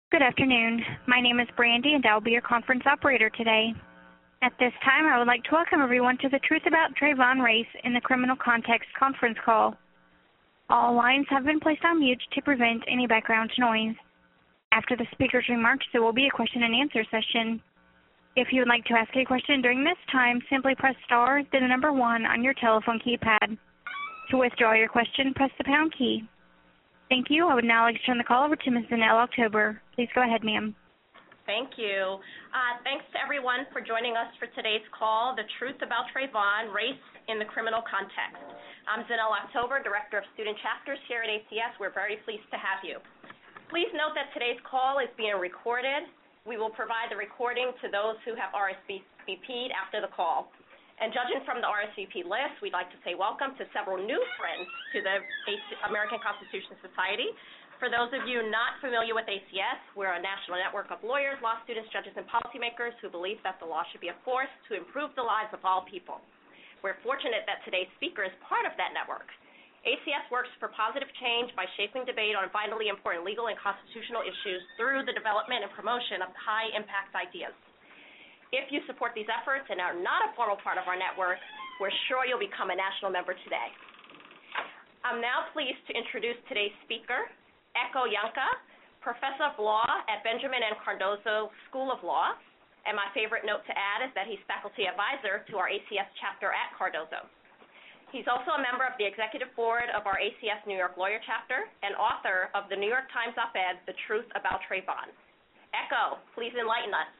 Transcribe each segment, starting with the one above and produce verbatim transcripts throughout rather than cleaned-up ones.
Good afternoon. My name is Brandy, and I'll be your conference operator today. At this time, I would like to welcome everyone to the Truth About Trayvon Race in the Criminal Context conference call. All lines have been placed on mute to prevent any background noise. After the speaker's remarks, there will be a question and answer session. If you would like to ask a question during this time, simply press star, then the number one on your telephone keypad. To withdraw your question, press the pound key. Thank you. I would now like to turn the call over to Miz Zanelle October. Please go ahead, ma'am. Thank you. Uh, thanks to everyone for joining us for today's call, The Truth About Trayvon, Race in the Criminal Context. I'm Zanelle October, Director of Student Chapters here at A C S. We're very pleased to have you. Please note that today's call is being recorded. We will provide the recording to those who have R S V P'd after the call. And judging from the R S V P list, we'd like to say welcome to several new friends to the American Constitution Society. For those of you not familiar with A C S, we're a national network of lawyers, law students, judges, and policymakers who believe that the law should be a force to improve the lives of all people. We're fortunate that today's speaker is part of that network. A C S works for positive change by shaping debate on vitally important legal and constitutional issues through the development and promotion of high-impact ideas. If you support these efforts and are not a formal part of our network, we're sure you'll become a national member today. I'm now pleased to introduce today's speaker, Echo Yanka, Professor of Law at Benjamin and Cardozo School of Law, and my favorite note to add is that he's faculty advisor to our A C S chapter at Cardozo. He's also a member of the executive board of our A C S New York Lawyer chapter and author of the New York Times op-ed, The Truth About Trayvon. Echo, please enlighten us.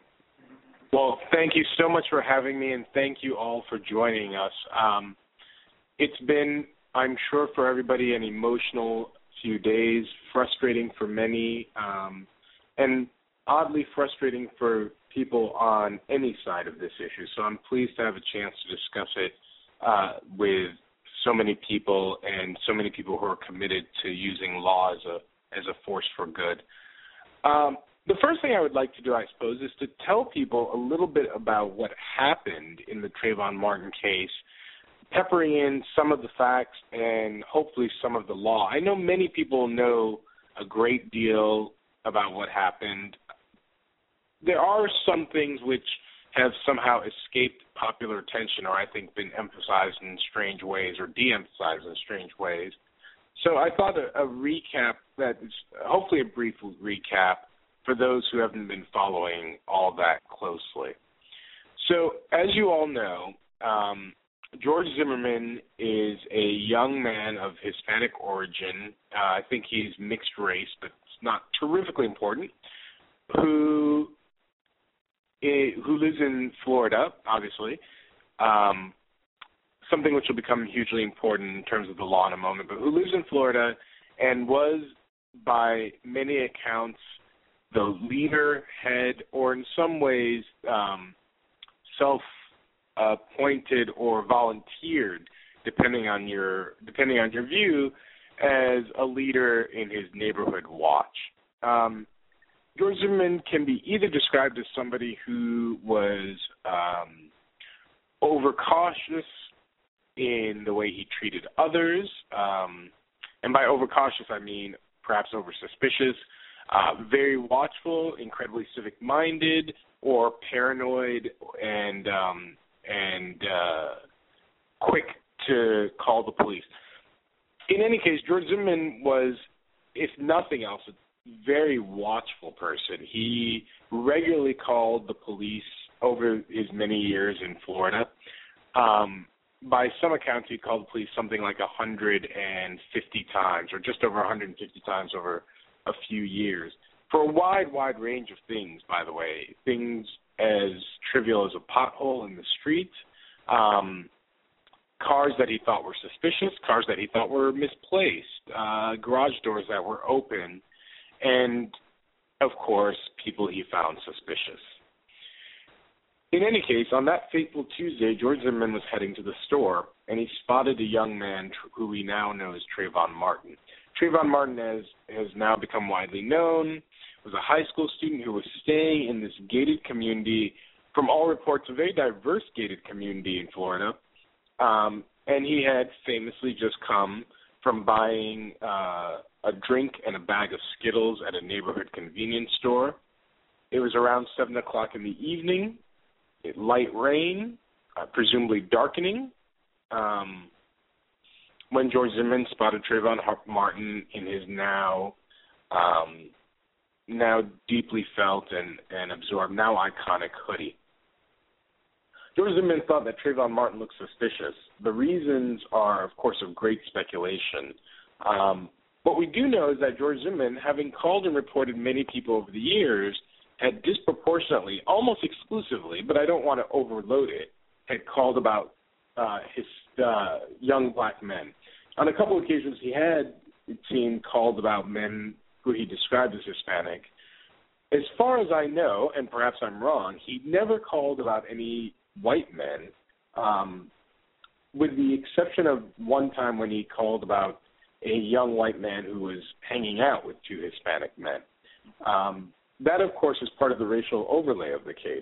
Well, thank you so much for having me, and thank you all for joining us. Um, it's been, I'm sure, for everybody an emotional few days, frustrating for many, um, and oddly frustrating for people on any side of this issue. So I'm pleased to have a chance to discuss it uh, with so many people and so many people who are committed to using law as a as a force for good. Um, The first thing I would like to do, I suppose, is to tell people a little bit about what happened in the Trayvon Martin case, peppering in some of the facts and hopefully some of the law. I know many people know a great deal about what happened. There are some things which have somehow escaped popular attention or I think been emphasized in strange ways or de-emphasized in strange ways. So I thought a, a recap, that is hopefully a brief recap, for those who haven't been following all that closely. So, as you all know, um, George Zimmerman is a young man of Hispanic origin. Uh, I think he's mixed race, but it's not terrifically important, who is, who lives in Florida, obviously, um, something which will become hugely important in terms of the law in a moment, but who lives in Florida and was, by many accounts, the leader, head, or in some ways um, self-appointed or volunteered, depending on your depending on your view, as a leader in his neighborhood watch. Um, George Zimmerman can be either described as somebody who was um, overcautious in the way he treated others, um, and by overcautious I mean perhaps oversuspicious, Uh, very watchful, incredibly civic-minded, or paranoid and um, and uh, quick to call the police. In any case, George Zimmerman was, if nothing else, a very watchful person. He regularly called the police over his many years in Florida. Um, by some accounts, he called the police something like one hundred fifty times, or just over one hundred fifty times over a few years, for a wide, wide range of things, by the way, things as trivial as a pothole in the street, um, cars that he thought were suspicious, cars that he thought were misplaced, uh, garage doors that were open, and, of course, people he found suspicious. In any case, on that fateful Tuesday, George Zimmerman was heading to the store, and he spotted a young man who we now know as Trayvon Martin. Trayvon Martin, as has now become widely known, was a high school student who was staying in this gated community, from all reports, a very diverse gated community in Florida, um, and he had famously just come from buying uh, a drink and a bag of Skittles at a neighborhood convenience store. It was around seven o'clock in the evening. It light rain, uh, presumably darkening, um, when George Zimmerman spotted Trayvon Martin in his now um, now deeply felt and, and absorbed, now iconic hoodie. George Zimmerman thought that Trayvon Martin looked suspicious. The reasons are, of course, of great speculation. Um, what we do know is that George Zimmerman, having called and reported many people over the years, had disproportionately, almost exclusively, but I don't want to overload it, had called about uh, his uh, young black men. On a couple of occasions, he had, it seemed, called about men who he described as Hispanic. As far as I know, and perhaps I'm wrong, he never called about any white men, um, with the exception of one time when he called about a young white man who was hanging out with two Hispanic men. Um, that, of course, is part of the racial overlay of the case.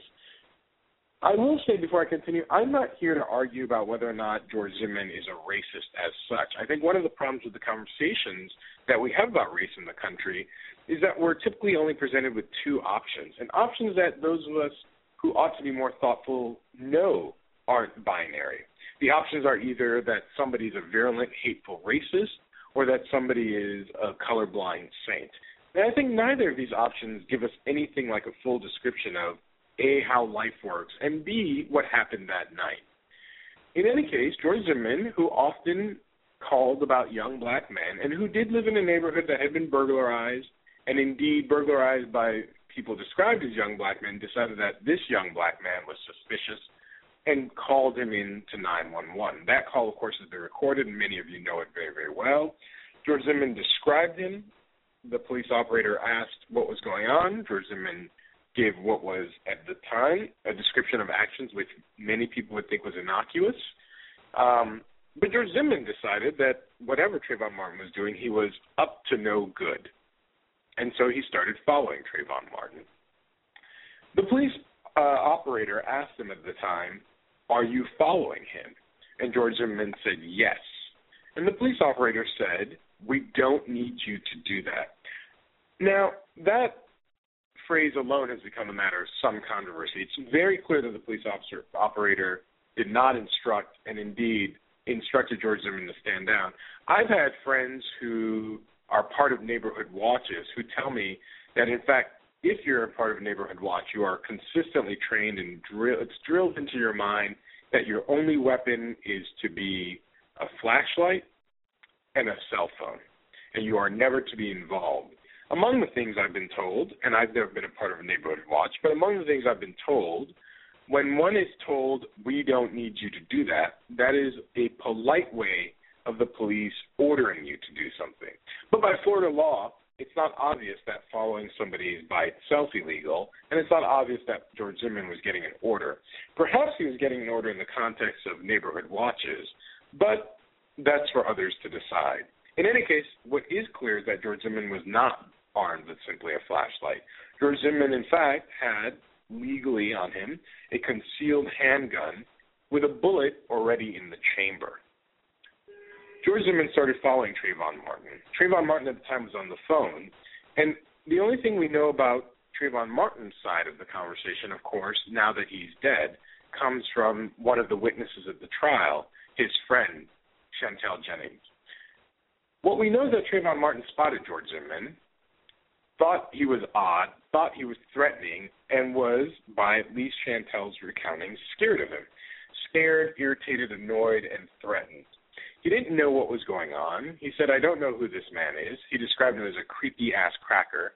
I will say before I continue, I'm not here to argue about whether or not George Zimmerman is a racist as such. I think one of the problems with the conversations that we have about race in the country is that we're typically only presented with two options, and options that those of us who ought to be more thoughtful know aren't binary. The options are either that somebody's a virulent, hateful racist or that somebody is a colorblind saint. And I think neither of these options give us anything like a full description of A, how life works, and B, what happened that night. In any case, George Zimmerman, who often called about young black men and who did live in a neighborhood that had been burglarized, and indeed burglarized by people described as young black men, decided that this young black man was suspicious and called him in to nine one one. That call, of course, has been recorded, and many of you know it very, very well. George Zimmerman described him. The police operator asked what was going on. George Zimmerman gave what was, at the time, a description of actions which many people would think was innocuous. Um, but George Zimmerman decided that whatever Trayvon Martin was doing, he was up to no good. And so he started following Trayvon Martin. The police uh, operator asked him at the time, "Are you following him?" And George Zimmerman said, "Yes." And the police operator said, "We don't need you to do that." Now, that phrase alone has become a matter of some controversy. It's very clear that the police officer, operator did not instruct, and indeed instructed George Zimmerman to stand down. I've had friends who are part of neighborhood watches who tell me that, in fact, if you're a part of a neighborhood watch, you are consistently trained and drill, it's drilled into your mind that your only weapon is to be a flashlight and a cell phone, and you are never to be involved. Among the things I've been told, and I've never been a part of a neighborhood watch, but among the things I've been told, when one is told, "We don't need you to do that," that is a polite way of the police ordering you to do something. But by Florida law, it's not obvious that following somebody is by itself illegal, and it's not obvious that George Zimmerman was getting an order. Perhaps he was getting an order in the context of neighborhood watches, but that's for others to decide. In any case, what is clear is that George Zimmerman was not armed with simply a flashlight. George Zimmerman, in fact, had legally on him a concealed handgun with a bullet already in the chamber. George Zimmerman started following Trayvon Martin. Trayvon Martin at the time was on the phone, and the only thing we know about Trayvon Martin's side of the conversation, of course, now that he's dead, comes from one of the witnesses at the trial, his friend, Chantel Jennings. What we know is that Trayvon Martin spotted George Zimmerman, thought he was odd, thought he was threatening, and was, by at least Chantel's recounting, scared of him. Scared, irritated, annoyed, and threatened. He didn't know what was going on. He said, "I don't know who this man is." He described him as a creepy-ass cracker,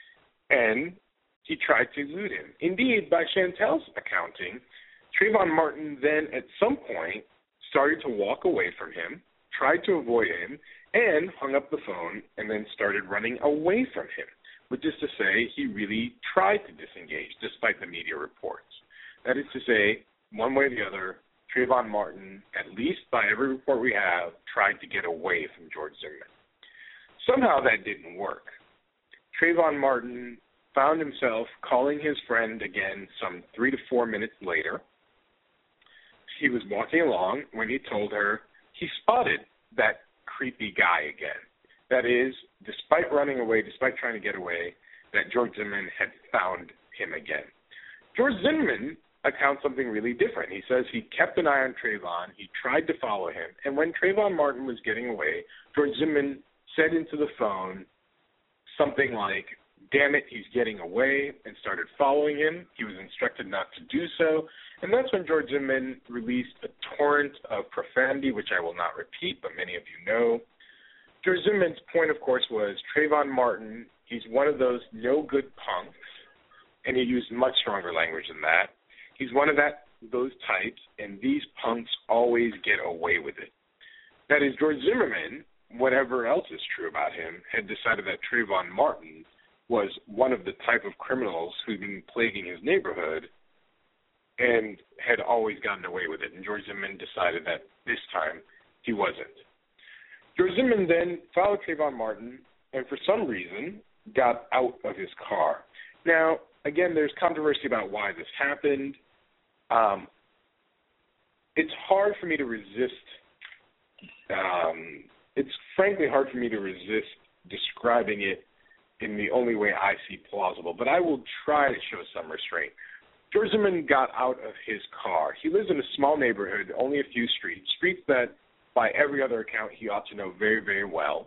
and he tried to elude him. Indeed, by Chantel's accounting, Trayvon Martin then, at some point, started to walk away from him, tried to avoid him, and hung up the phone and then started running away from him, which is to say he really tried to disengage, despite the media reports. That is to say, one way or the other, Trayvon Martin, at least by every report we have, tried to get away from George Zimmerman. Somehow that didn't work. Trayvon Martin found himself calling his friend again some three to four minutes later. He was walking along when he told her he spotted that creepy guy again. That is, despite running away, despite trying to get away, that George Zimmerman had found him again. George Zimmerman accounts something really different. He says he kept an eye on Trayvon, he tried to follow him, and when Trayvon Martin was getting away, George Zimmerman said into the phone something like, "Damn it, he's getting away," and started following him. He was instructed not to do so, and that's when George Zimmerman released a torrent of profanity, which I will not repeat, but many of you know. George Zimmerman's point, of course, was Trayvon Martin, he's one of those no-good punks, and he used much stronger language than that. He's one of that those types, and these punks always get away with it. That is, George Zimmerman, whatever else is true about him, had decided that Trayvon Martin was one of the type of criminals who'd been plaguing his neighborhood and had always gotten away with it. And George Zimmerman decided that this time he wasn't. George Zimmerman then followed Trayvon Martin and for some reason got out of his car. Now, again, there's controversy about why this happened. Um, it's hard for me to resist, um, it's frankly hard for me to resist describing it in the only way I see plausible, but I will try to show some restraint. George Zimmerman got out of his car. He lives in a small neighborhood, only a few streets, streets that by every other account he ought to know very, very well.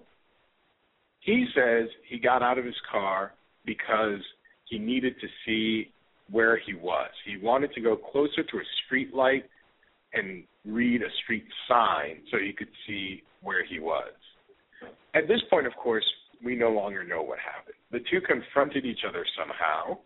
He says he got out of his car because he needed to see where he was. He wanted to go closer to a street light and read a street sign so he could see where he was. At this point, of course, we no longer know what happened. The two confronted each other somehow.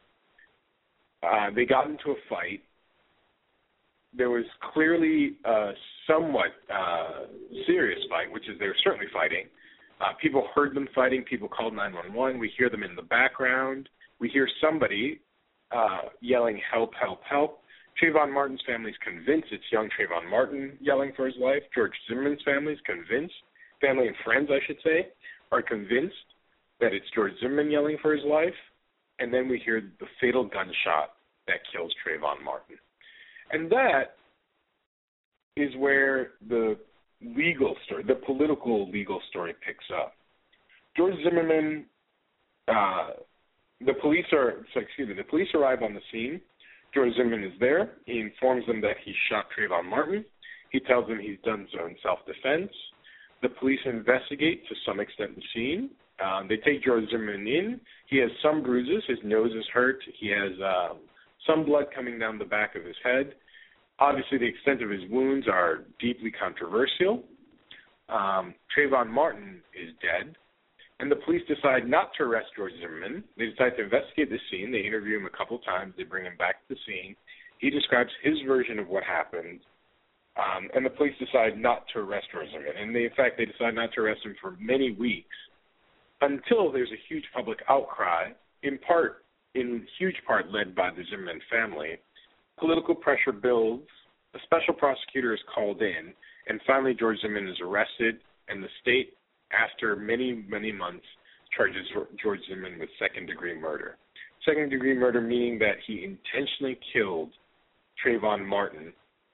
Uh, they got into a fight. There was clearly a somewhat uh, serious fight, which is they were certainly fighting. Uh, people heard them fighting. People called nine one one. We hear them in the background. We hear somebody uh, yelling, "Help, help, help." Trayvon Martin's family is convinced it's young Trayvon Martin yelling for his life. George Zimmerman's family is convinced, family and friends, I should say, are convinced that it's George Zimmerman yelling for his life. And then we hear the fatal gunshot that kills Trayvon Martin. And that is where the legal story, the political legal story picks up. George Zimmerman, uh, the police are, so excuse me, the police arrive on the scene. George Zimmerman is there. He informs them that he shot Trayvon Martin. He tells them he's done so in self-defense. The police investigate to some extent the scene. Um, they take George Zimmerman in. He has some bruises. His nose is hurt. He has uh, some blood coming down the back of his head. Obviously, the extent of his wounds are deeply controversial. Um, Trayvon Martin is dead. And the police decide not to arrest George Zimmerman. They decide to investigate the scene. They interview him a couple times. They bring him back to the scene. He describes his version of what happened. Um, and the police decide not to arrest George Zimmerman. And they, in fact, they decide not to arrest him for many weeks until there's a huge public outcry, in part, in huge part led by the Zimmerman family. Political pressure builds. A special prosecutor is called in. And finally, George Zimmerman is arrested. And the state, after many, many months, charges George Zimmerman with second-degree murder. Second-degree murder meaning that he intentionally killed Trayvon Martin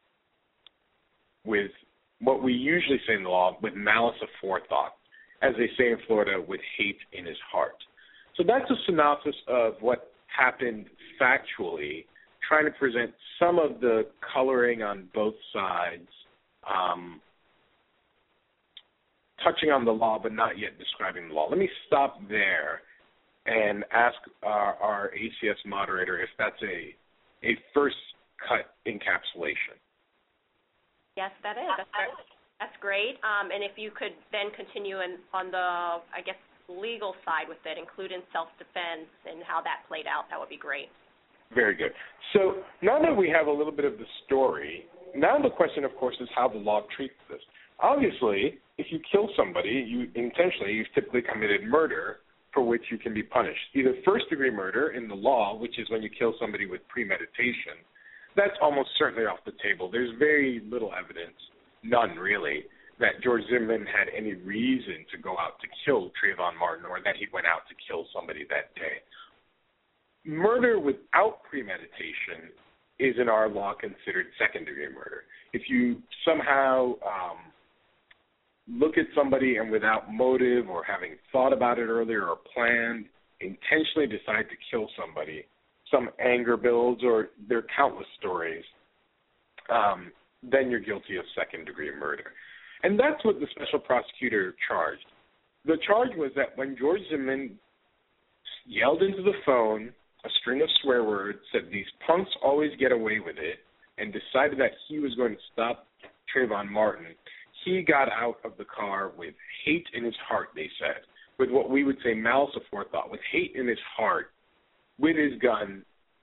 with what we usually say in the law, with malice aforethought, as they say in Florida, with hate in his heart. So that's a synopsis of what happened factually, trying to present some of the coloring on both sides, um, touching on the law but not yet describing the law. Let me stop there and ask our, our A C S moderator if that's a a first cut encapsulation. Yes, that is. That's, that's great. Um, and if you could then continue in, on the, I guess, legal side with it, including self-defense and how that played out, that would be great. Very good. So now that we have a little bit of the story, now the question, of course, is how the law treats this. Obviously, if you kill somebody, you intentionally, you've typically committed murder for which you can be punished. Either first-degree murder in the law, which is when you kill somebody with premeditation, that's almost certainly off the table. There's very little evidence, none really, that George Zimmerman had any reason to go out to kill Trayvon Martin or that he went out to kill somebody that day. Murder without premeditation is in our law considered second-degree murder. If you somehow um, look at somebody and without motive or having thought about it earlier or planned, intentionally decide to kill somebody, some anger builds, or there are countless stories, um, then you're guilty of second-degree murder. And that's what the special prosecutor charged. The charge was that when George Zimmerman yelled into the phone a string of swear words, said these punks always get away with it, and decided that he was going to stop Trayvon Martin, he got out of the car with hate in his heart, they said, with what we would say malice aforethought, with hate in his heart, with his gun,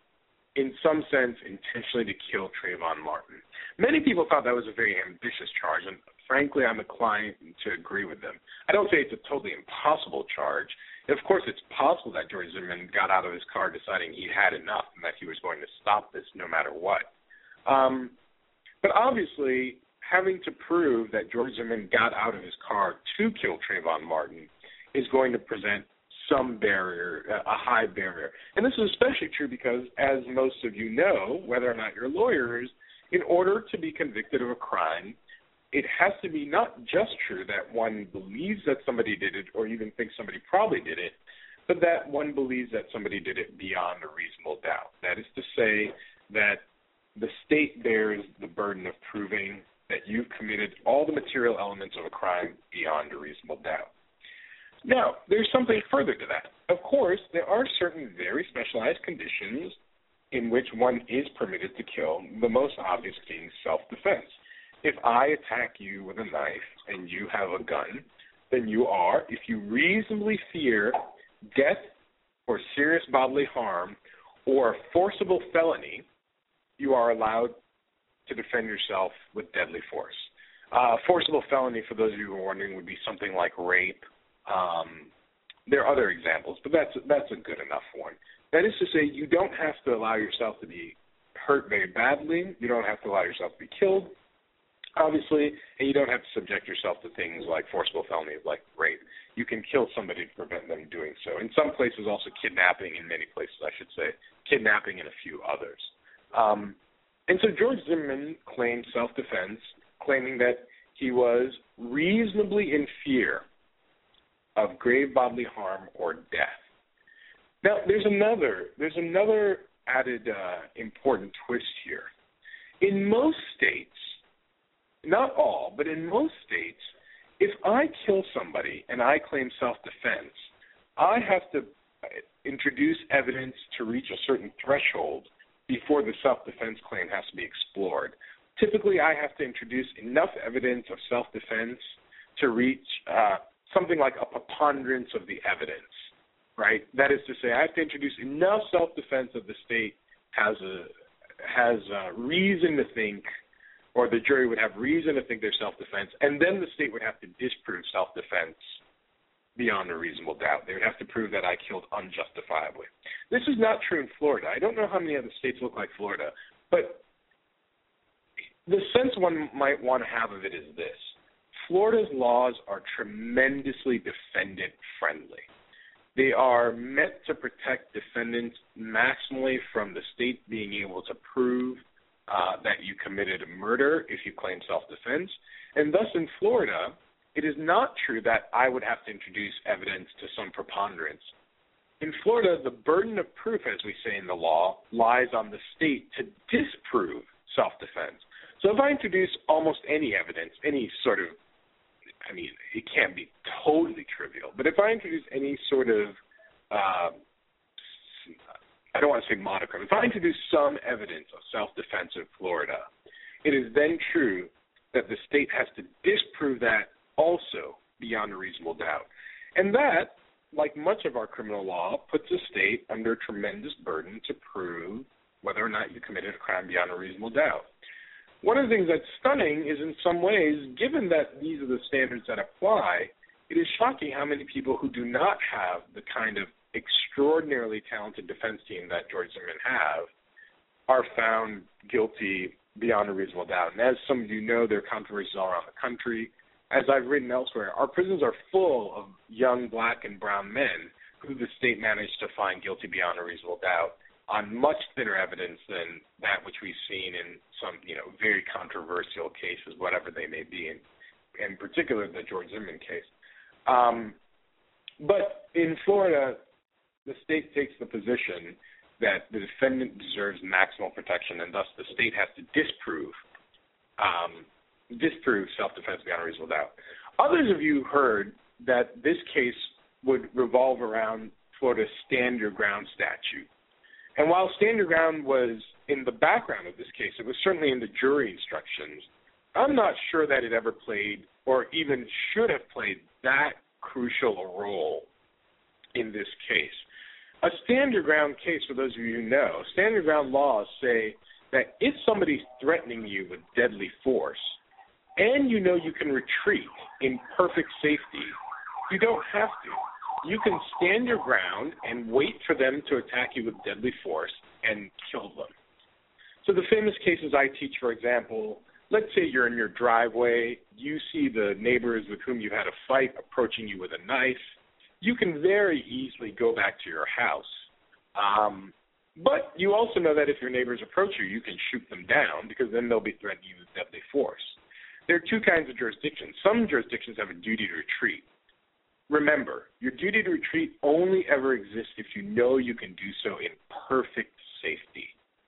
in some sense, intentionally to kill Trayvon Martin. Many people thought that was a very ambitious charge, and frankly, I'm inclined to agree with them. I don't say it's a totally impossible charge. Of course, it's possible that George Zimmerman got out of his car deciding he had enough and that he was going to stop this no matter what. Um, but obviously, having to prove that George Zimmerman got out of his car to kill Trayvon Martin is going to present some barrier, a high barrier. And this is especially true because, as most of you know, whether or not you're lawyers, in order to be convicted of a crime, it has to be not just true that one believes that somebody did it or even thinks somebody probably did it, but that one believes that somebody did it beyond a reasonable doubt. That is to say that the state bears the burden of proving that you've committed all the material elements of a crime beyond a reasonable doubt. Now, there's something further to that. Of course, there are certain very specialized conditions in which one is permitted to kill, the most obvious being self-defense. If I attack you with a knife and you have a gun, then you are, if you reasonably fear death or serious bodily harm or a forcible felony, you are allowed to defend yourself with deadly force. Uh, forcible felony, for those of you who are wondering, would be something like rape. Um, there are other examples, but that's that's a good enough one. That is to say, you don't have to allow yourself to be hurt very badly. You don't have to allow yourself to be killed, obviously, and you don't have to subject yourself to things like forcible felonies like rape. You can kill somebody to prevent them doing so. In some places, also kidnapping. In many places, I should say, kidnapping and a few others. Um, and so George Zimmerman claimed self-defense, claiming that he was reasonably in fear of grave bodily harm or death. Now, there's another there's another added uh, important twist here. In most states, not all, but in most states, if I kill somebody and I claim self-defense, I have to introduce evidence to reach a certain threshold before the self-defense claim has to be explored. Typically, I have to introduce enough evidence of self-defense to reach uh, something like a preponderance of the evidence, right? That is to say, I have to introduce enough self-defense that the state has a has a reason to think, or the jury would have reason to think there's self-defense, and then the state would have to disprove self-defense beyond a reasonable doubt. They would have to prove that I killed unjustifiably. This is not true in Florida. I don't know how many other states look like Florida, but the sense one might want to have of it is this. Florida's laws are tremendously defendant-friendly. They are meant to protect defendants maximally from the state being able to prove uh, that you committed a murder if you claim self-defense. And thus in Florida, it is not true that I would have to introduce evidence to some preponderance. In Florida, the burden of proof, as we say in the law, lies on the state to disprove self-defense. So if I introduce almost any evidence, any sort of, I mean, it can't be totally trivial, but if I introduce any sort of, uh, I don't want to say monochrome, if I introduce some evidence of self-defense in Florida, it is then true that the state has to disprove that also beyond a reasonable doubt. And that, like much of our criminal law, puts the state under a tremendous burden to prove whether or not you committed a crime beyond a reasonable doubt. One of the things that's stunning is in some ways, given that these are the standards that apply, it is shocking how many people who do not have the kind of extraordinarily talented defense team that George Zimmerman have are found guilty beyond a reasonable doubt. And as some of you know, there are controversies all around the country. As I've written elsewhere, our prisons are full of young black and brown men who the state managed to find guilty beyond a reasonable doubt on much thinner evidence than that which we've seen in some, you know, very controversial cases, whatever they may be. And in particular the George Zimmerman case. Um, but in Florida, the state takes the position that the defendant deserves maximal protection, and thus the state has to disprove um, disprove self-defense beyond a reasonable doubt. Others of you heard that this case would revolve around Florida's Stand Your Ground statute. And while Stand Your Ground was in the background of this case, it was certainly in the jury instructions. I'm not sure that it ever played or even should have played that crucial a role in this case. A Stand Your Ground case, for those of you who know, Stand Your Ground laws say that if somebody's threatening you with deadly force and you know you can retreat in perfect safety, you don't have to. You can stand your ground and wait for them to attack you with deadly force and kill them. So the famous cases I teach, for example, let's say you're in your driveway, you see the neighbors with whom you've had a fight approaching you with a knife. You can very easily go back to your house. Um, but you also know that if your neighbors approach you, you can shoot them down because then they'll be threatening you with deadly force. There are two kinds of jurisdictions. Some jurisdictions have a duty to retreat. Remember, your duty to retreat only ever exists if you know you can do so in perfect safety.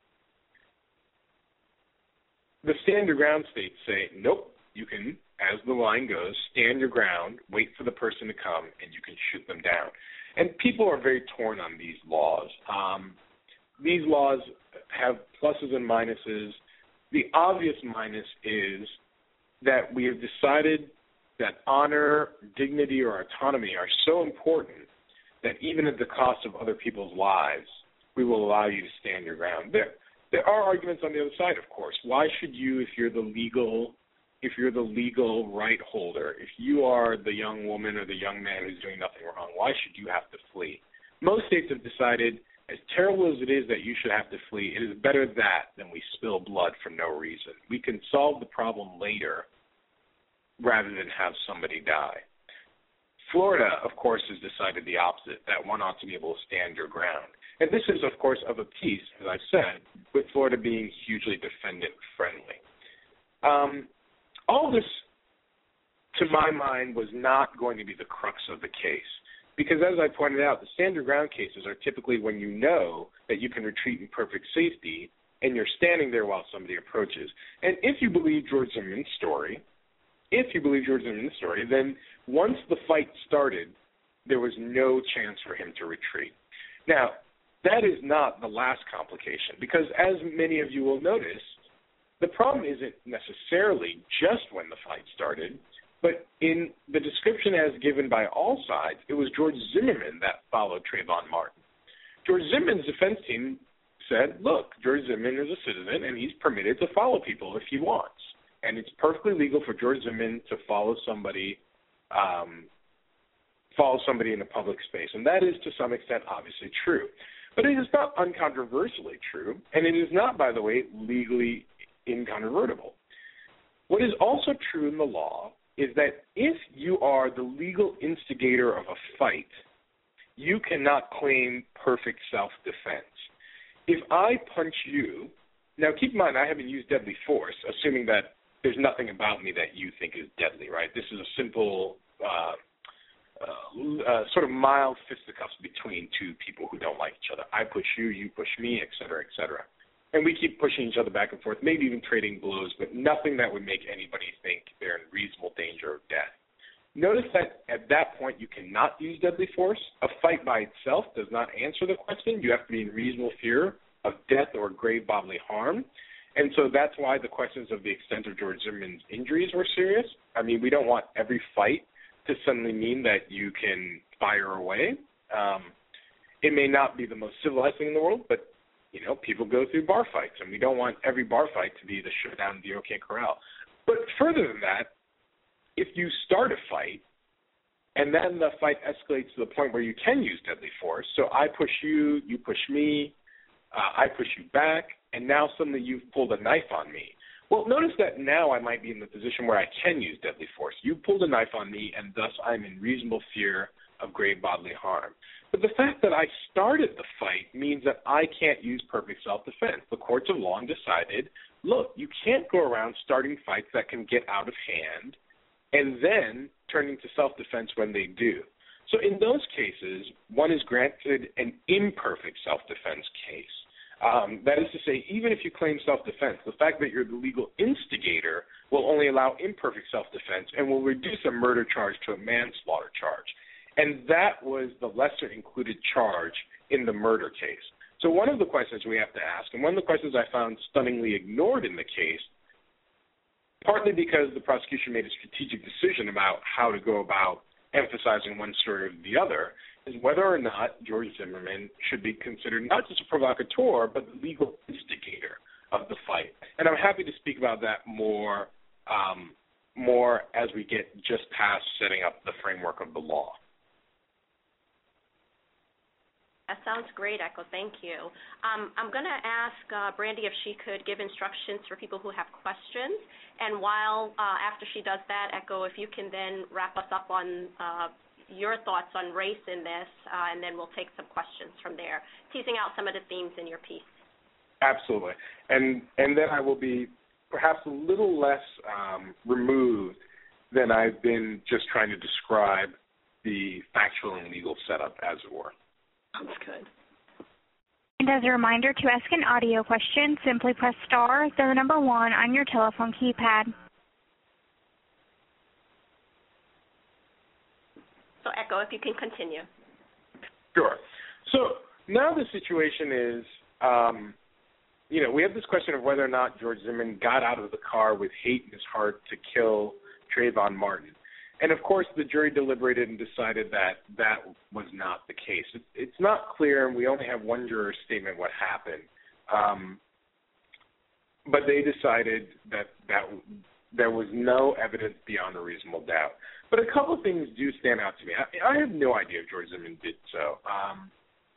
The stand your ground states say, nope, you can, as the line goes, stand your ground, wait for the person to come, and you can shoot them down. And people are very torn on these laws. Um, these laws have pluses and minuses. The obvious minus is that we have decided that honor, dignity, or autonomy are so important that even at the cost of other people's lives, we will allow you to stand your ground. There, there are arguments on the other side, of course. Why should you, if you're the legal, if you're the legal right holder, if you are the young woman or the young man who's doing nothing wrong, why should you have to flee? Most states have decided, as terrible as it is that you should have to flee, it is better that than we spill blood for no reason. We can solve the problem later rather than have somebody die. Florida, of course, has decided the opposite, that one ought to be able to stand your ground. And this is, of course, of a piece, as I said, with Florida being hugely defendant-friendly. Um, all this, to my mind, was not going to be the crux of the case. Because as I pointed out, the stand your ground cases are typically when you know that you can retreat in perfect safety and you're standing there while somebody approaches. And if you believe George Zimmerman's story, if you believe George Zimmerman's story, then once the fight started, there was no chance for him to retreat. Now, that is not the last complication, because as many of you will notice, the problem isn't necessarily just when the fight started, but in the description as given by all sides, it was George Zimmerman that followed Trayvon Martin. George Zimmerman's defense team said, look, George Zimmerman is a citizen, and he's permitted to follow people if he wants. And it's perfectly legal for George Zimmerman to follow somebody, um, follow somebody in a public space. And that is, to some extent, obviously true. But it is not uncontroversially true, and it is not, by the way, legally incontrovertible. What is also true in the law is that if you are the legal instigator of a fight, you cannot claim perfect self-defense. If I punch you, now keep in mind I haven't used deadly force, assuming that there's nothing about me that you think is deadly, right? This is a simple uh, uh, uh, sort of mild fisticuffs between two people who don't like each other. I push you, you push me, et cetera, et cetera. And we keep pushing each other back and forth, maybe even trading blows, but nothing that would make anybody think they're in reasonable danger of death. Notice that at that point you cannot use deadly force. A fight by itself does not answer the question. You have to be in reasonable fear of death or grave bodily harm. And so that's why the questions of the extent of George Zimmerman's injuries were serious. I mean, we don't want every fight to suddenly mean that you can fire away. Um, it may not be the most civilized thing in the world, but, you know, people go through bar fights, and we don't want every bar fight to be the showdown in the OK Corral. But further than that, if you start a fight and then the fight escalates to the point where you can use deadly force, so I push you, you push me, uh, I push you back, and now suddenly you've pulled a knife on me. Well, notice that now I might be in the position where I can use deadly force. You pulled a knife on me, and thus I'm in reasonable fear of grave bodily harm. But the fact that I started the fight means that I can't use perfect self-defense. The courts have long decided, look, you can't go around starting fights that can get out of hand and then turning to self-defense when they do. So in those cases, one is granted an imperfect self-defense case. Um, that is to say, even if you claim self-defense, the fact that you're the legal instigator will only allow imperfect self-defense and will reduce a murder charge to a manslaughter charge. And that was the lesser included charge in the murder case. So one of the questions we have to ask, and one of the questions I found stunningly ignored in the case, partly because the prosecution made a strategic decision about how to go about emphasizing one story or the other, is whether or not George Zimmerman should be considered not just a provocateur, but the legal instigator of the fight. And I'm happy to speak about that more, um, more as we get just past setting up the framework of the law. That sounds great, Echo. Thank you. Um, I'm going to ask uh, Brandy if she could give instructions for people who have questions. And while, uh, after she does that, Echo, if you can then wrap us up on uh, your thoughts on race in this, uh, and then we'll take some questions from there, teasing out some of the themes in your piece. Absolutely. And, and then I will be perhaps a little less um, removed than I've been just trying to describe the factual and legal setup, as it were. Sounds good. And as a reminder, to ask an audio question, simply press star, then the number one on your telephone keypad. So, Echo, if you can continue. Sure. So now the situation is, um, you know, we have this question of whether or not George Zimmerman got out of the car with hate in his heart to kill Trayvon Martin. And, of course, the jury deliberated and decided that that was not the case. It, it's not clear, and we only have one juror's statement what happened. Um, but they decided that, that there was no evidence beyond a reasonable doubt. But a couple of things do stand out to me. I, I have no idea if George Zimmerman did so. Um,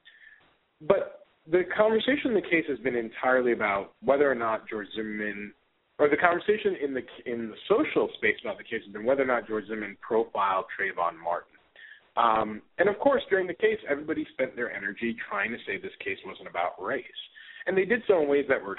but the conversation in the case has been entirely about whether or not George Zimmerman – or the conversation in the in the social space about the case has been whether or not George Zimmerman profiled Trayvon Martin. Um, and, of course, during the case, everybody spent their energy trying to say this case wasn't about race. And they did so in ways that were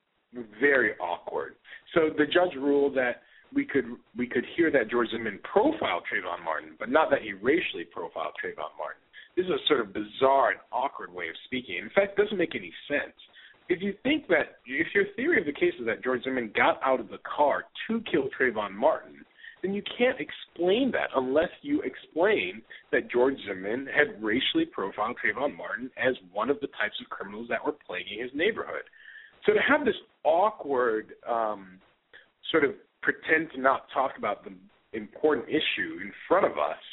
very awkward. So the judge ruled that we could we could hear that George Zimmerman profiled Trayvon Martin, but not that he racially profiled Trayvon Martin. This is a sort of bizarre and awkward way of speaking. In fact, it doesn't make any sense. If you think that, if your theory of the case is that George Zimmerman got out of the car to kill Trayvon Martin, then you can't explain that unless you explain that George Zimmerman had racially profiled Trayvon Martin as one of the types of criminals that were plaguing his neighborhood. So to have this awkward um, sort of pretend to not talk about the important issue in front of us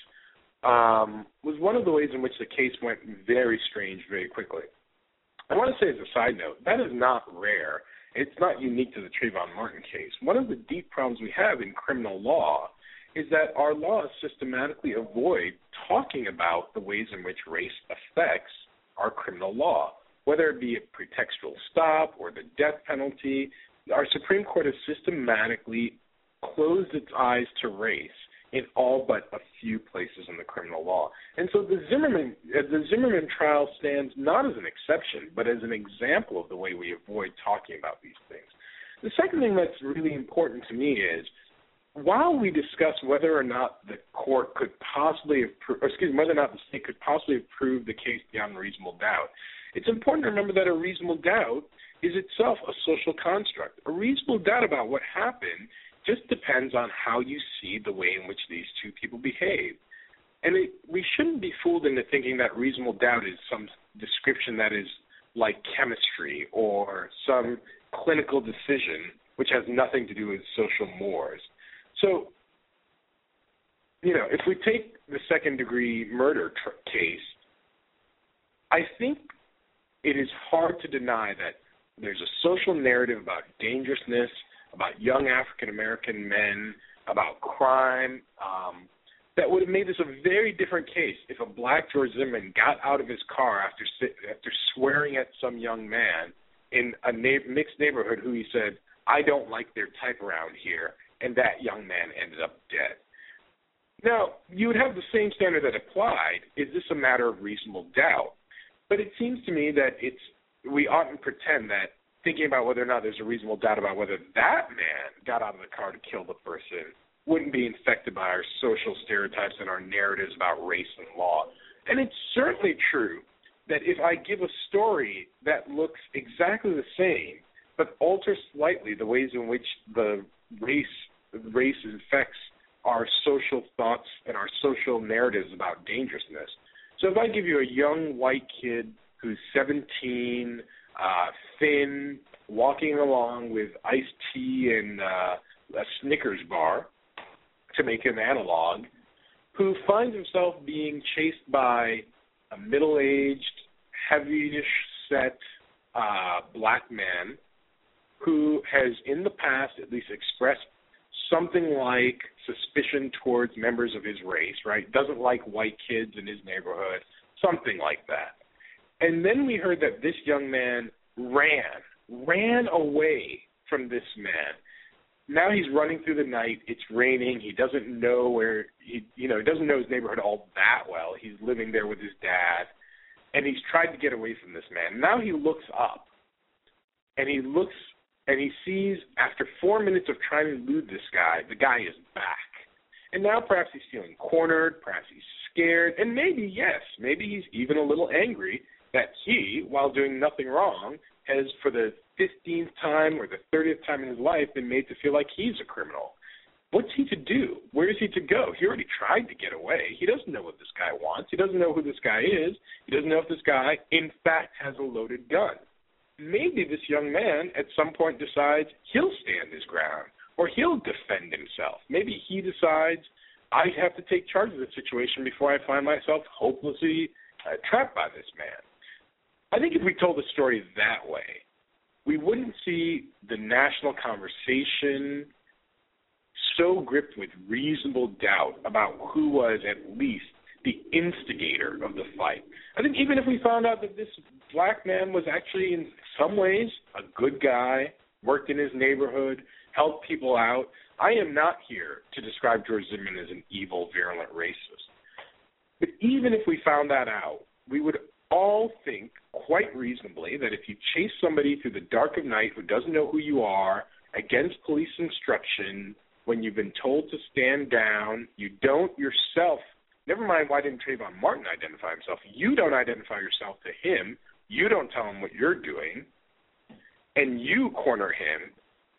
um, was one of the ways in which the case went very strange very quickly. I want to say as a side note, that is not rare. It's not unique to the Trayvon Martin case. One of the deep problems we have in criminal law is that our laws systematically avoid talking about the ways in which race affects our criminal law, whether it be a pretextual stop or the death penalty. Our Supreme Court has systematically closed its eyes to race in all but a few places in the criminal law. And so the Zimmerman, uh, the Zimmerman trial stands not as an exception, but as an example of the way we avoid talking about these things. The second thing that's really important to me is, while we discuss whether or not the court could possibly have, pro- or excuse me, whether or not the state could possibly have proved the case beyond a reasonable doubt, it's important to remember that a reasonable doubt is itself a social construct. A reasonable doubt about what happened just depends on how you see the way in which these two people behave. And it, we shouldn't be fooled into thinking that reasonable doubt is some description that is like chemistry or some clinical decision which has nothing to do with social mores. So, you know, if we take the second-degree murder tr- case, I think it is hard to deny that there's a social narrative about dangerousness, about young African-American men, about crime, um, that would have made this a very different case if a black George Zimmerman got out of his car after after swearing at some young man in a na- mixed neighborhood who he said, I don't like their type around here, and that young man ended up dead. Now, you would have the same standard that applied. Is this a matter of reasonable doubt? But it seems to me that it's we oughtn't pretend that thinking about whether or not there's a reasonable doubt about whether that man got out of the car to kill the person wouldn't be infected by our social stereotypes and our narratives about race and law. And it's certainly true that if I give a story that looks exactly the same but alters slightly the ways in which the race race infects our social thoughts and our social narratives about dangerousness. So if I give you a young white kid who's seventeen, uh, thin, walking along with iced tea and uh, a Snickers bar, to make an analog, who finds himself being chased by a middle-aged, heavyish set uh, black man who has in the past at least expressed something like suspicion towards members of his race, right? Doesn't like white kids in his neighborhood, something like that. And then we heard that this young man ran, ran away from this man. Now he's running through the night. It's raining. He doesn't know where he, you know, he doesn't know his neighborhood all that well. He's living there with his dad, and he's tried to get away from this man. Now he looks up, and he looks, and he sees after four minutes of trying to elude this guy, the guy is back. And now perhaps he's feeling cornered, perhaps he's scared, and maybe, yes, maybe he's even a little angry that he, while doing nothing wrong, has for the fifteenth time or the thirtieth time in his life been made to feel like he's a criminal. What's he to do? Where is he to go? He already tried to get away. He doesn't know what this guy wants. He doesn't know who this guy is. He doesn't know if this guy, in fact, has a loaded gun. Maybe this young man at some point decides he'll stand his ground or he'll defend himself. Maybe he decides I have to take charge of the situation before I find myself hopelessly uh, trapped by this man. I think if we told the story that way, we wouldn't see the national conversation so gripped with reasonable doubt about who was at least the instigator of the fight. I think even if we found out that this black man was actually in some ways a good guy, worked in his neighborhood, helped people out, I am not here to describe George Zimmerman as an evil, virulent racist. But even if we found that out, we would all think quite reasonably that if you chase somebody through the dark of night who doesn't know who you are, against police instruction, when you've been told to stand down, you don't yourself, never mind why didn't Trayvon Martin identify himself, you don't identify yourself to him, you don't tell him what you're doing, and you corner him,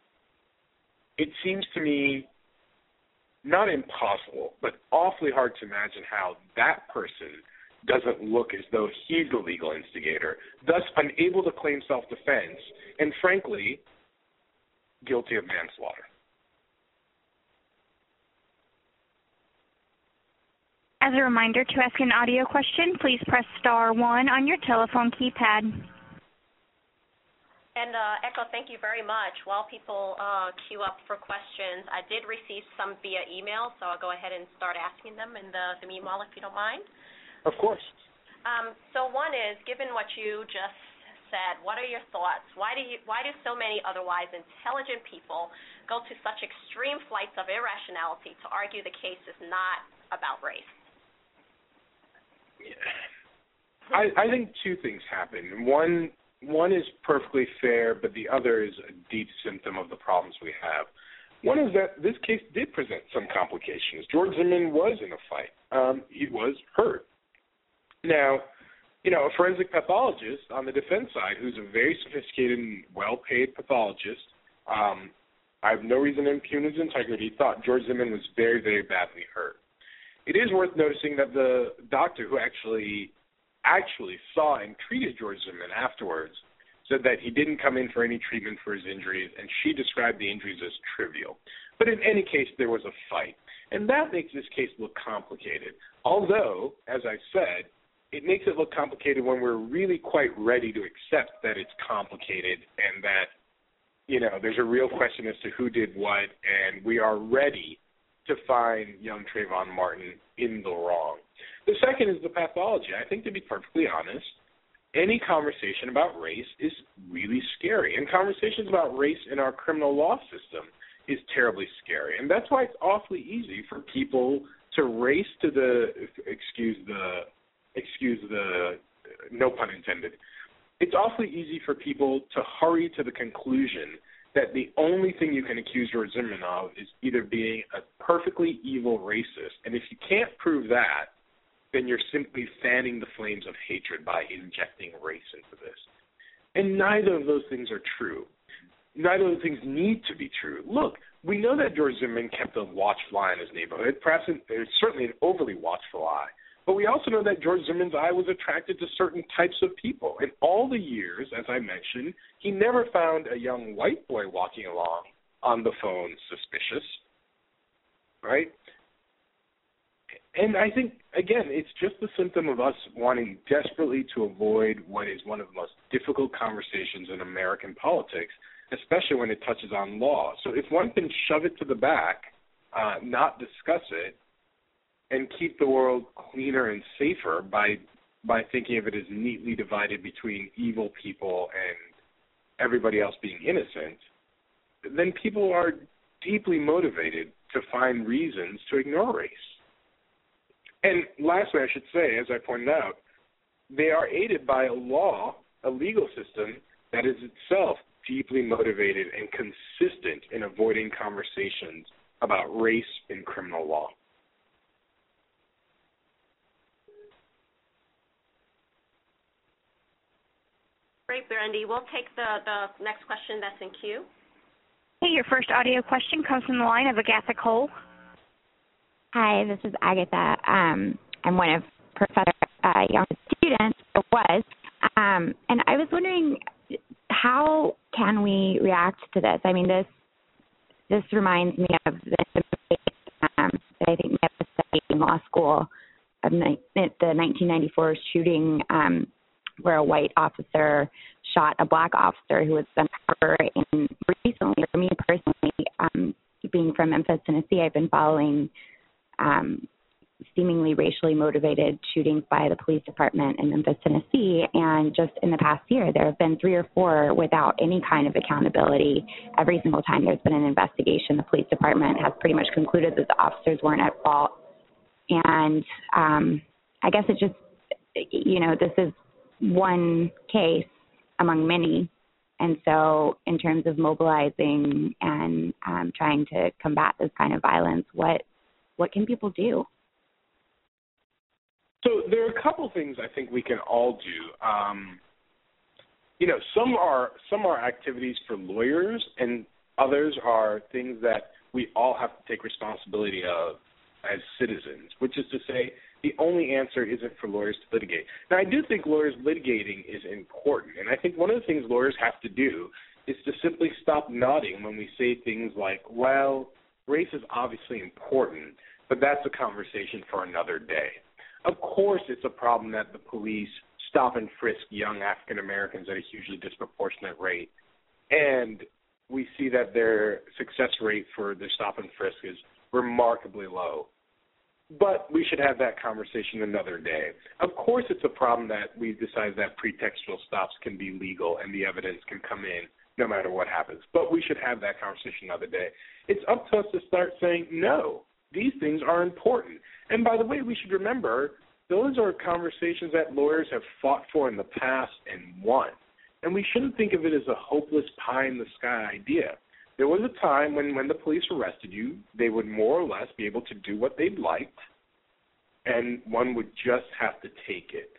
it seems to me not impossible, but awfully hard to imagine how that person doesn't look as though he's the legal instigator, thus unable to claim self-defense, and frankly, guilty of manslaughter. As a reminder, to ask an audio question, please press star one on your telephone keypad. And uh, Echo, thank you very much. While people uh, queue up for questions, I did receive some via email, so I'll go ahead and start asking them in the, the meanwhile, if you don't mind. Of course. Um, so one is, given what you just said, what are your thoughts? Why do you, why do so many otherwise intelligent people go to such extreme flights of irrationality to argue the case is not about race? Yeah. I, I think two things happen. One, one is perfectly fair, but the other is a deep symptom of the problems we have. One is that this case did present some complications. George Zimmerman was in a fight. Um, he was hurt. Now, you know, a forensic pathologist on the defense side, who's a very sophisticated and well-paid pathologist, um, I have no reason to impugn his integrity, thought George Zimmerman was very, very badly hurt. It is worth noticing that the doctor who actually actually saw and treated George Zimmerman afterwards said that he didn't come in for any treatment for his injuries, and she described the injuries as trivial. But in any case, there was a fight. And that makes this case look complicated. Although, as I said, it makes it look complicated when we're really quite ready to accept that it's complicated and that, you know, there's a real question as to who did what, and we are ready to find young Trayvon Martin in the wrong. The second is the pathology. I think, to be perfectly honest, any conversation about race is really scary, and conversations about race in our criminal law system is terribly scary. And that's why it's awfully easy for people to race to the, excuse the, excuse the, no pun intended, it's awfully easy for people to hurry to the conclusion that the only thing you can accuse George Zimmerman of is either being a perfectly evil racist, and if you can't prove that, then you're simply fanning the flames of hatred by injecting race into this. And neither of those things are true. Neither of those things need to be true. Look, we know that George Zimmerman kept a watchful eye on his neighborhood, perhaps an, certainly an overly watchful eye. But we also know that George Zimmerman's eye was attracted to certain types of people. In all the years, as I mentioned, he never found a young white boy walking along on the phone suspicious, right? And I think, again, it's just a symptom of us wanting desperately to avoid what is one of the most difficult conversations in American politics, especially when it touches on law. So if one can shove it to the back, uh, not discuss it, and keep the world cleaner and safer by by thinking of it as neatly divided between evil people and everybody else being innocent, then people are deeply motivated to find reasons to ignore race. And lastly, I should say, as I pointed out, they are aided by a law, a legal system that is itself deeply motivated and consistent in avoiding conversations about race in criminal law. Great, Brandy. We'll take the, the next question that's in queue. Okay, your first audio question comes from the line of Agatha Cole. Hi, this is Agatha. Um, I'm one of Professor uh, Young's students, or was, um, and I was wondering, how can we react to this? I mean, this this reminds me of the um, that I think I was studying in law school of ni- the nineteen ninety-four shooting um, where a white officer shot a black officer who was undercover. And recently, for me personally, um, being from Memphis, Tennessee, I've been following um, seemingly racially motivated shootings by the police department in Memphis, Tennessee. And just in the past year, there have been three or four without any kind of accountability. Every single time there's been an investigation, the police department has pretty much concluded that the officers weren't at fault. And um, I guess it just, you know, this is one case among many. And so in terms of mobilizing and um, trying to combat this kind of violence, what what can people do? So there are a couple things I think we can all do. Um, you know, some are some are activities for lawyers, and others are things that we all have to take responsibility of as citizens, which is to say the only answer isn't for lawyers to litigate. Now, I do think lawyers litigating is important, and I think one of the things lawyers have to do is to simply stop nodding when we say things like, well, race is obviously important, but that's a conversation for another day. Of course it's a problem that the police stop and frisk young African Americans at a hugely disproportionate rate, and we see that their success rate for their stop and frisk is remarkably low. But we should have that conversation another day. Of course it's a problem that we decide that pretextual stops can be legal and the evidence can come in no matter what happens. But we should have that conversation another day. It's up to us to start saying, no, these things are important. And by the way, we should remember those are conversations that lawyers have fought for in the past and won. And we shouldn't think of it as a hopeless pie-in-the-sky idea. There was a time when, when the police arrested you, they would more or less be able to do what they'd liked, and one would just have to take it.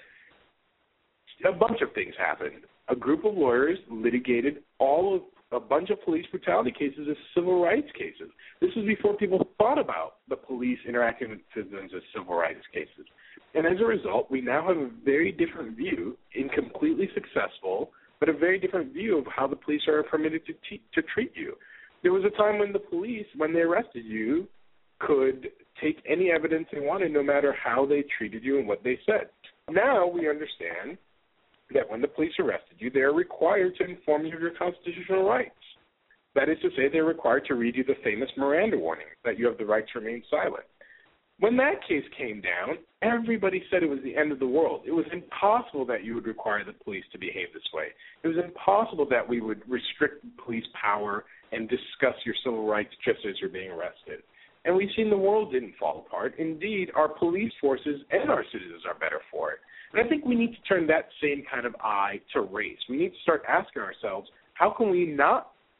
A bunch of things happened. A group of lawyers litigated all of a bunch of police brutality cases as civil rights cases. This was before people thought about the police interacting with citizens as civil rights cases. And as a result, we now have a very different view, incompletely successful, but a very different view of how the police are permitted to, te- to treat you. There was a time when the police, when they arrested you, could take any evidence they wanted no matter how they treated you and what they said. Now we understand that when the police arrested you, they are required to inform you of your constitutional rights. That is to say, they're required to read you the famous Miranda warning, that you have the right to remain silent. When that case came down, everybody said it was the end of the world. It was impossible that you would require the police to behave this way. It was impossible that we would restrict police power and discuss your civil rights just as you're being arrested. And we've seen the world didn't fall apart. Indeed, our police forces and our citizens are better for it. And I think we need to turn that same kind of eye to race. We need to start asking ourselves, how can we not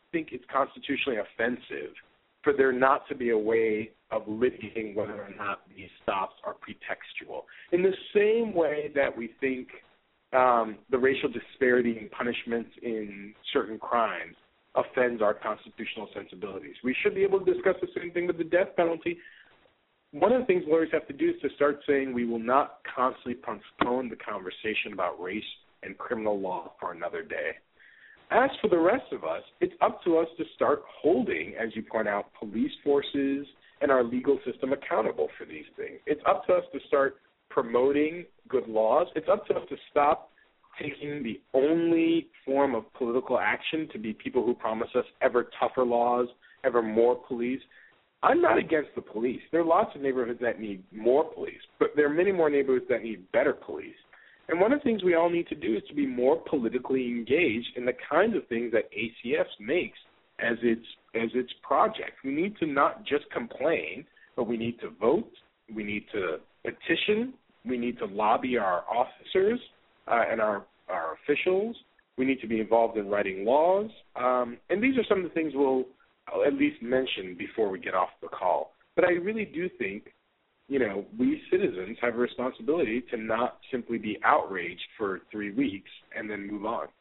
think it's constitutionally offensive for there not to be a way of litigating whether or not these stops are pretextual. In the same way that we think um, the racial disparity in punishments in certain crimes offends our constitutional sensibilities. We should be able to discuss the same thing with the death penalty. One of the things lawyers have to do is to start saying we will not constantly postpone the conversation about race and criminal law for another day. As for the rest of us, it's up to us to start holding, as you point out, police forces and our legal system accountable for these things. It's up to us to start promoting good laws. It's up to us to stop taking the only form of political action to be people who promise us ever tougher laws, ever more police. I'm not against the police. There are lots of neighborhoods that need more police, but there are many more neighborhoods that need better police. And one of the things we all need to do is to be more politically engaged in the kinds of things that A C S makes as its as its project. We need to not just complain, but we need to vote, we need to petition, we need to lobby our officers uh, and our, our officials. We need to be involved in writing laws. Um, and these are some of the things we'll I'll at least mention before we get off the call. But I really do think, you know, we citizens have a responsibility to not simply be outraged for three weeks and then move on.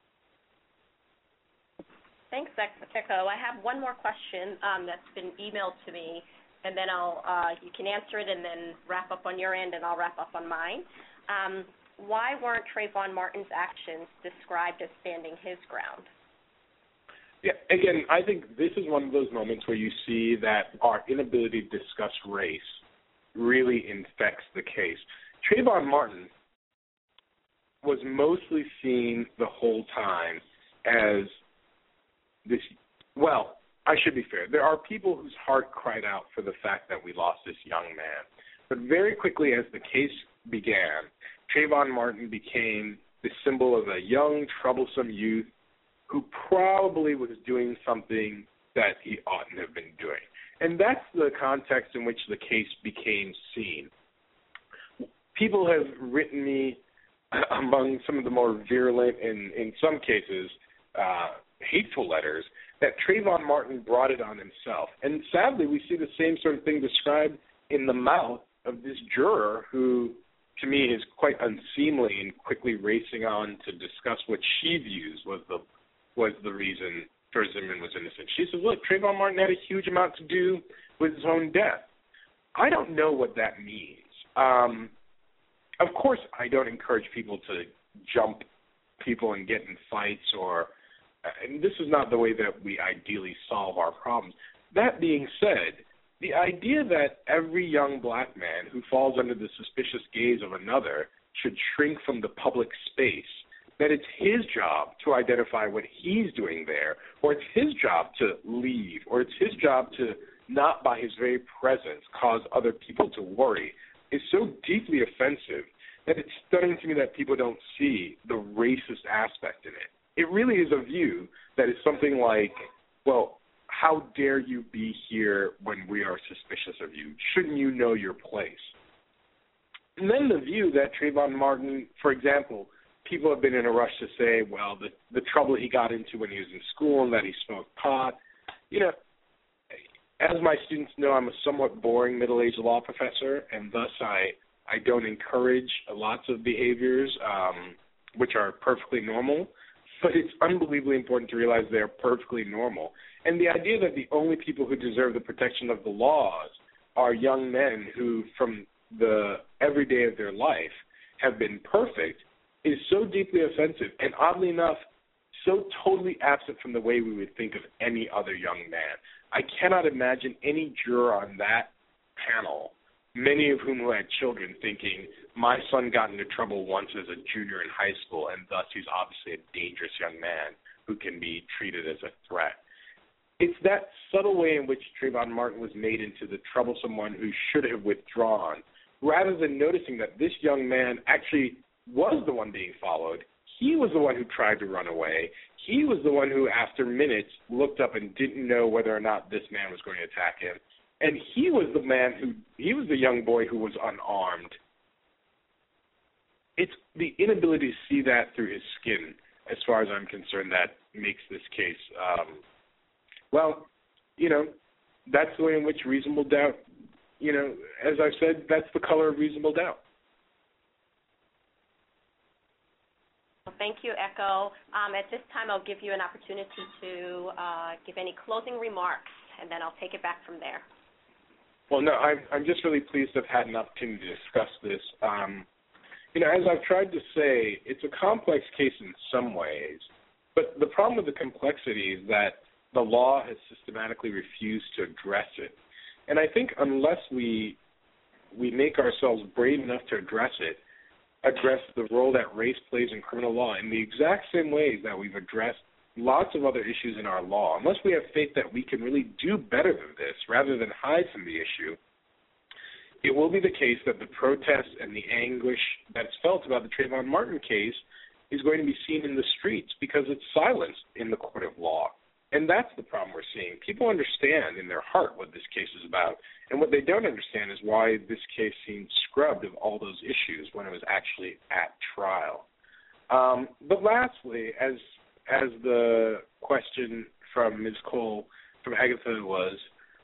Thanks, Echo. I have one more question um, that's been emailed to me, and then I'll uh, you can answer it and then wrap up on your end, and I'll wrap up on mine. Um, why weren't Trayvon Martin's actions described as standing his ground? Yeah, again, I think this is one of those moments where you see that our inability to discuss race really infects the case. Trayvon Martin was mostly seen the whole time as this, well, I should be fair. There are people whose heart cried out for the fact that we lost this young man. But very quickly as the case began, Trayvon Martin became the symbol of a young, troublesome youth who probably was doing something that he oughtn't have been doing. And that's the context in which the case became seen. People have written me among some of the more virulent and, in some cases, uh, hateful letters that Trayvon Martin brought it on himself. And sadly, we see the same sort of thing described in the mouth of this juror who, to me, is quite unseemly in quickly racing on to discuss what she views was the was the reason George Zimmerman was innocent. She says, look, Trayvon Martin had a huge amount to do with his own death. I don't know what that means. Um, of course, I don't encourage people to jump people and get in fights, or and this is not the way that we ideally solve our problems. That being said, the idea that every young black man who falls under the suspicious gaze of another should shrink from the public space, that it's his job to identify what he's doing there, or it's his job to leave, or it's his job to not by his very presence cause other people to worry, is so deeply offensive that it's stunning to me that people don't see the racist aspect in it. It really is a view that is something like, well, how dare you be here when we are suspicious of you? Shouldn't you know your place? And then the view that Trayvon Martin, for example, people have been in a rush to say, well, the, the trouble he got into when he was in school and that he smoked pot. You know, as my students know, I'm a somewhat boring middle-aged law professor, and thus I, I don't encourage lots of behaviors um, which are perfectly normal, but it's unbelievably important to realize they are perfectly normal. And the idea that the only people who deserve the protection of the laws are young men who, from the every day of their life, have been perfect is so deeply offensive and, oddly enough, so totally absent from the way we would think of any other young man. I cannot imagine any juror on that panel, many of whom who had children, thinking, my son got into trouble once as a junior in high school, and thus he's obviously a dangerous young man who can be treated as a threat. It's that subtle way in which Trayvon Martin was made into the troublesome one who should have withdrawn, rather than noticing that this young man actually was the one being followed. He was the one who tried to run away. He was the one who, after minutes, looked up and didn't know whether or not this man was going to attack him. And he was the man who, he was the young boy who was unarmed. It's the inability to see that through his skin, as far as I'm concerned, that makes this case um, Well, you know, that's the way in which reasonable doubt, you know, as I've said, that's the color of reasonable doubt. Well, thank you, Echo. Um, at this time, I'll give you an opportunity to uh, give any closing remarks, and then I'll take it back from there. Well, no, I'm, I'm just really pleased to have had an opportunity to discuss this. Um, you know, as I've tried to say, it's a complex case in some ways, but the problem with the complexity is that the law has systematically refused to address it. And I think unless we we make ourselves brave enough to address it, address the role that race plays in criminal law in the exact same ways that we've addressed lots of other issues in our law, unless we have faith that we can really do better than this rather than hide from the issue, it will be the case that the protest and the anguish that's felt about the Trayvon Martin case is going to be seen in the streets because it's silenced in the court of law. And that's the problem we're seeing. People understand in their heart what this case is about, and what they don't understand is why this case seemed scrubbed of all those issues when it was actually at trial. Um, but lastly, as as the question from Miz Cole, from Agatha was,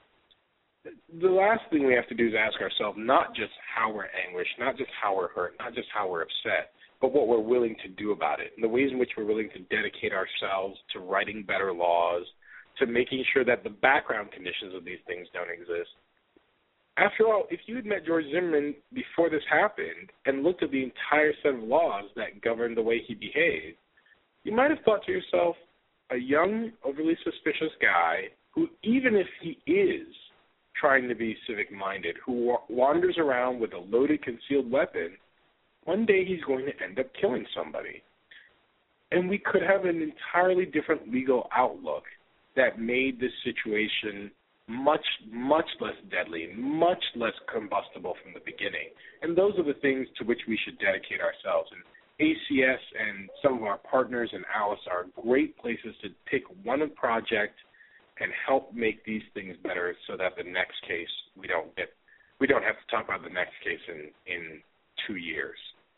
the last thing we have to do is ask ourselves not just how we're anguished, not just how we're hurt, not just how we're upset, but what we're willing to do about it, and the ways in which we're willing to dedicate ourselves to writing better laws, to making sure that the background conditions of these things don't exist. After all, if you had met George Zimmerman before this happened and looked at the entire set of laws that govern the way he behaved, you might have thought to yourself, a young, overly suspicious guy who, even if he is trying to be civic-minded, who wa- wanders around with a loaded, concealed weapon, one day he's going to end up killing somebody. And we could have an entirely different legal outlook that made this situation much, much less deadly, much less combustible from the beginning. And those are the things to which we should dedicate ourselves. And A C S and some of our partners in ALICE are great places to pick one project and help make these things better so that the next case we don't get, we don't have to talk about the next case in, in two years.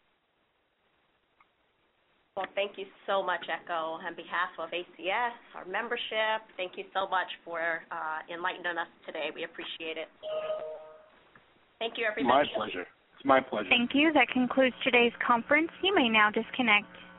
Well, thank you so much, Echo. On behalf of A C S, our membership, thank you so much for uh, enlightening us today. We appreciate it. Thank you, everybody. My pleasure. It's my pleasure. Thank you. That concludes today's conference. You may now disconnect.